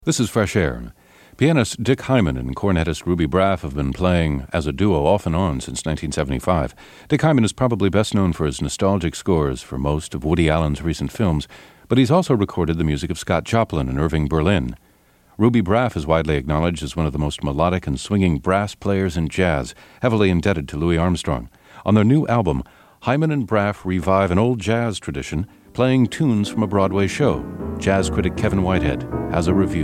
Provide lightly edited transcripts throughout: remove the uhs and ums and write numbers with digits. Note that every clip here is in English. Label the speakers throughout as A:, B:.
A: This is Fresh Air. Pianist Dick Hyman and cornetist Ruby Braff have been playing as a duo off and on since 1975. Dick Hyman is probably best known for his nostalgic scores for most of Woody Allen's recent films, but he's also recorded the music of Scott Joplin and Irving Berlin. Ruby Braff is widely acknowledged as one of the most melodic and swinging brass players in jazz, heavily indebted to Louis Armstrong. On their new album, Hyman and Braff revive an old jazz tradition, playing tunes from a Broadway show. Jazz critic Kevin Whitehead has a review.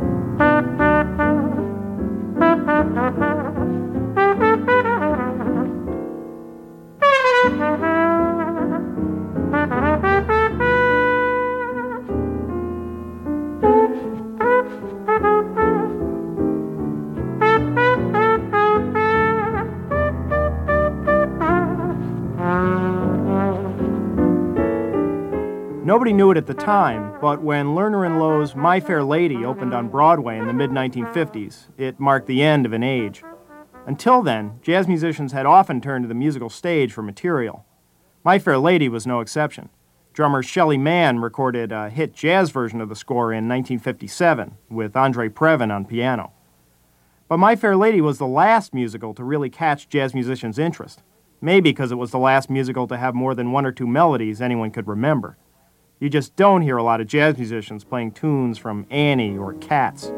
B: Nobody knew it at the time, but when Lerner & Loewe's My Fair Lady opened on Broadway in the mid-1950s, it marked the end of an age. Until then, jazz musicians had often turned to the musical stage for material. My Fair Lady was no exception. Drummer Shelly Manne recorded a hit jazz version of the score in 1957 with Andre Previn on piano. But My Fair Lady was the last musical to really catch jazz musicians' interest, maybe because it was the last musical to have more than one or two melodies anyone could remember. You just don't hear a lot of jazz musicians playing tunes from Annie or Cats.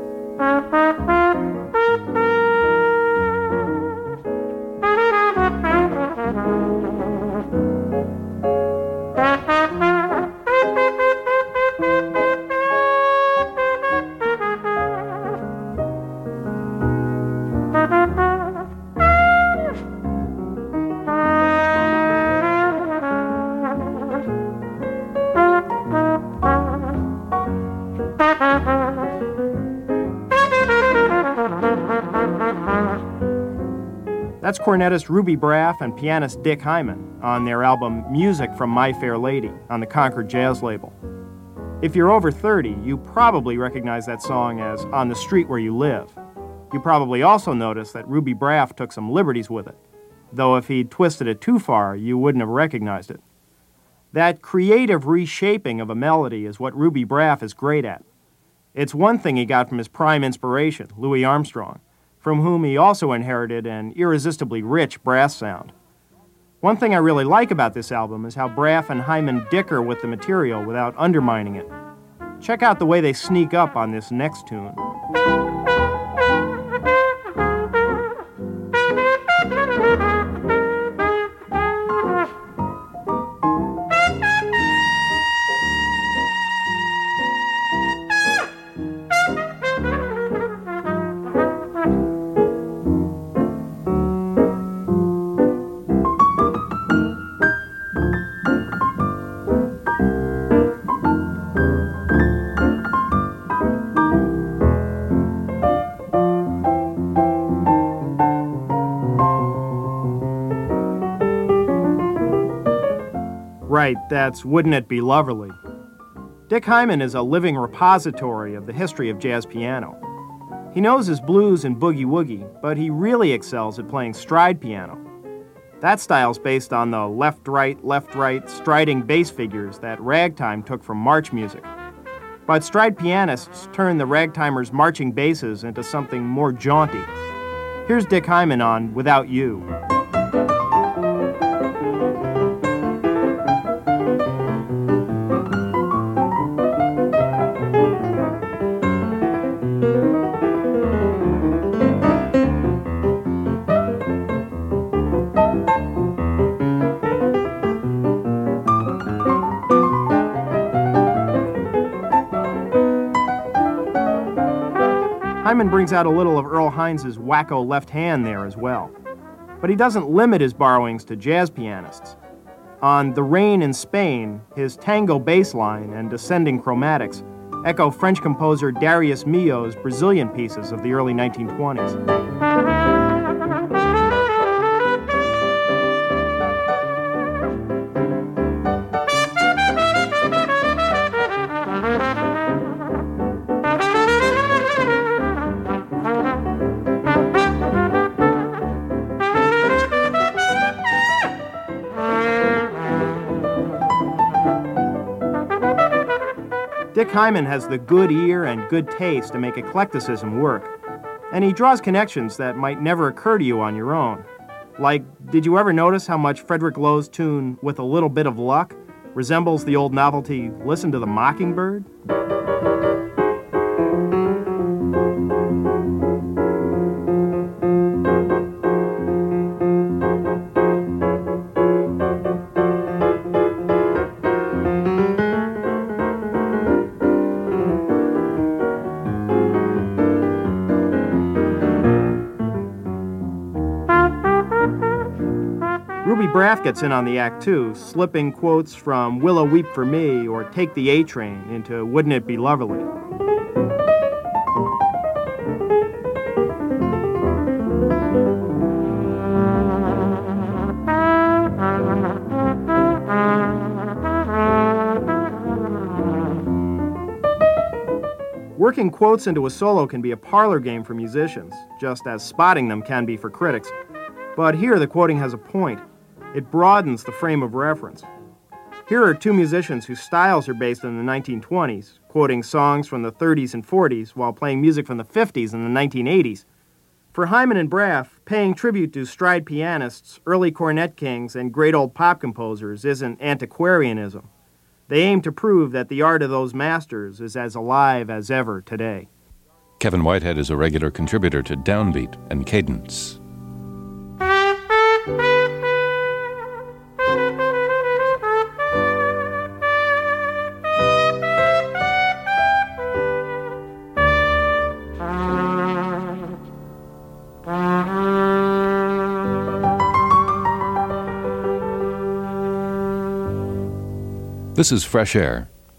B: That's cornetist Ruby Braff and pianist Dick Hyman on their album Music from My Fair Lady on the Concord Jazz label. If you're over 30, you probably recognize that song as On the Street Where You Live. You probably also noticed that Ruby Braff took some liberties with it, though if he'd twisted it too far, you wouldn't have recognized it. That creative reshaping of a melody is what Ruby Braff is great at. It's one thing he got from his prime inspiration, Louis Armstrong, from whom he also inherited an irresistibly rich brass sound. One thing I really like about this album is how Braff and Hyman dicker with the material without undermining it. Check out the way they sneak up on this next tune. Right, that's Wouldn't It Be Loverly? Dick Hyman is a living repository of the history of jazz piano. He knows his blues and boogie-woogie, but he really excels at playing stride piano. That style's based on the left-right, striding bass figures that ragtime took from march music. But stride pianists turn the ragtimers' marching basses into something more jaunty. Here's Dick Hyman on Without You. Hyman brings out a little of Earl Hines' wacko left hand there as well. But he doesn't limit his borrowings to jazz pianists. On The Rain in Spain, his tango bass line and descending chromatics echo French composer Darius Milhaud's Brazilian pieces of the early 1920s. Dick Hyman has the good ear and good taste to make eclecticism work, and he draws connections that might never occur to you on your own. Like, did you ever notice how much Frederick Lowe's tune With a Little Bit of Luck resembles the old novelty Listen to the Mockingbird? Ruby Braff gets in on the act too, slipping quotes from Willow Weep for Me or Take the A Train into Wouldn't It Be Lovely. Working quotes into a solo can be a parlor game for musicians, just as spotting them can be for critics. But here the quoting has a point. It broadens the frame of reference. Here are two musicians whose styles are based in the 1920s, quoting songs from the 30s and 40s while playing music from the 50s and the 1980s. For Hyman and Braff, paying tribute to stride pianists, early cornet kings, and great old pop composers isn't antiquarianism. They aim to prove that the art of those masters is as alive as ever today.
A: Kevin Whitehead is a regular contributor to Downbeat and Cadence. This is Fresh Air.